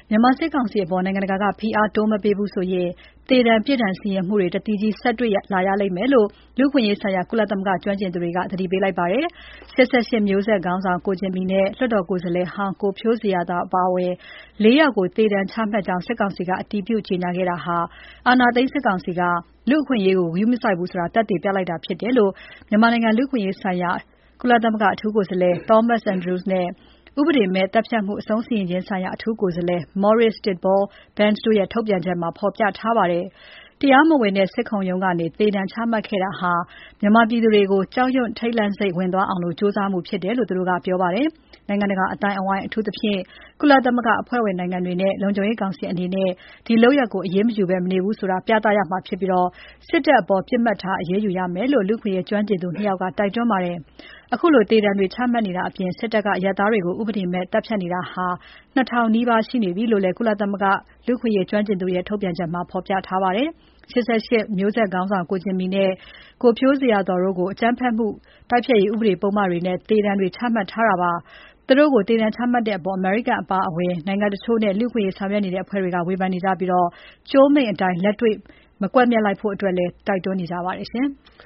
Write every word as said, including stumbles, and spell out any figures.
မြန်မာစစ်ကောင်စီအပေါ် နိုင်ငံတကာက ဖိအားတိုးမပေးဘူးဆိုရင် သေဒဏ်ပြစ်ဒဏ်စီရင်မှုတွေ တသီးကြီးဆက်တွေ့လာရလိမ့်မယ်လို့ လူ့အခွင့်အရေးဆိုင်ရာ ကုလသမဂ္ဂကျွမ်းကျင်သူတွေက သတိပေးလိုက်ပါတယ်။ ၈၈ မျိုးဆက်ခေါင်းဆောင် ကိုဂျင်မီနဲ့ လွှတ်တော်ကိုယ်စားလှယ်ဟောင်း ကိုဖြိုးဇေယျာသော်အပါအဝင် ၄ ယောက်ကို သေဒဏ်ချမှတ်ကြောင်း စစ်ကောင်စီက အတည်ပြုကြေညာခဲ့တာဟာ အာဏာသိမ်းစစ်ကောင်စီက လူ့အခွင့်အရေးကို ဂရုမစိုက်ဘူးဆိုတာ သက်သေပြလိုက်တာဖြစ်တယ်လို့ မြန်မာနိုင်ငံလူ့အခွင့်အရေးဆိုင်ရာ ကုလသမဂ္ဂအထူးကိုယ်စားလှယ် Thomas Andrews နဲ့ ဥပဒေမဲ့သတ်ဖြတ်မှု အဆုံးစီရင်ခြင်းဆိုင်ရာ အထူးကိုယ်စားလှယ် Maurice Tidball Benes တို့ရဲ့ ထုတ်ပြန်ချက်မှာ ဖော်ပြထားပါတယ်။ တရားမဝင်တဲ့ စစ်ခုံရုံးကနေ သေဒဏ်ချမှတ်ခဲ့တာဟာ မြန်မာပြည်သူတွေကို ကြောက်ရွံ့ထိတ်လန့်စိတ်ဝင်သွားအောင် ကြိုးစားမှုဖြစ်တယ်လို့ သူတို့ကပြောပါတယ်။ နိုင်ငံတကာအသိုင်းအဝိုင်း အထူးသဖြင့် ကုလသမဂ္ဂအဖွဲ့ဝင်နိုင်ငံတွေနဲ့ လုံခြုံရေးကောင်စီအနေနဲ့ ဒီလုပ်ရပ်ကို အရေးမယူဘဲ မနေဘူးဆိုတာ ပြသရမှာဖြစ်ပြီး စစ်တပ်အပေါ် ပစ်မှတ်ထား အရေးယူရမယ်လို့ လူ့အခွင့်အရေးကျွမ်းကျင်သူ နှစ် ယောက်က တိုက်တွန်းပါတယ်။ အခုလို သေဒဏ်တွေချမှတ်နေတာအပြင် စစ်တပ်က အရပ်သားတွေကို ဥပဒေမဲ့သတ်ဖြတ်နေတာ ၂ ထောင်နီးပါးရှိနေပြီလို့လည်း ကုလသမဂ္ဂလူ့အခွင့်အရေးကျွမ်းကျင်သူတွေရဲ့ ထုတ်ပြန်ချက်မှာ ဖော်ပြထားပါတယ်။ ၈၈ မျိုးဆက်ခေါင်းဆောင် ကိုဂျင်မီနဲ့ ကိုဖြိုးဇေယျာသော်တို့ကို အကြမ်းဖက်မှုတိုက်ဖျက်ရေးဥပဒေပုဒ်မတွေနဲ့ သေဒဏ်တွေချမှတ်ထားတာပါ။ သူတို့ကို သေဒဏ်ချမှတ်တဲ့အပေါ် အမေရိကန်အပါအဝင် နိုင်ငံတချို့နဲ့ လူ့အခွင့်အရေးဆောင်ရွက်နေတဲ့အဖွဲ့တွေက ဝေဖန်နေကြပြီး ကြိုးမိန့်အတိုင်း လက်တွေ့မကွပ်မျက်လိုက်ဖို့လည်း တိုက်တွန်းနေကြပါတယ်ရှင်။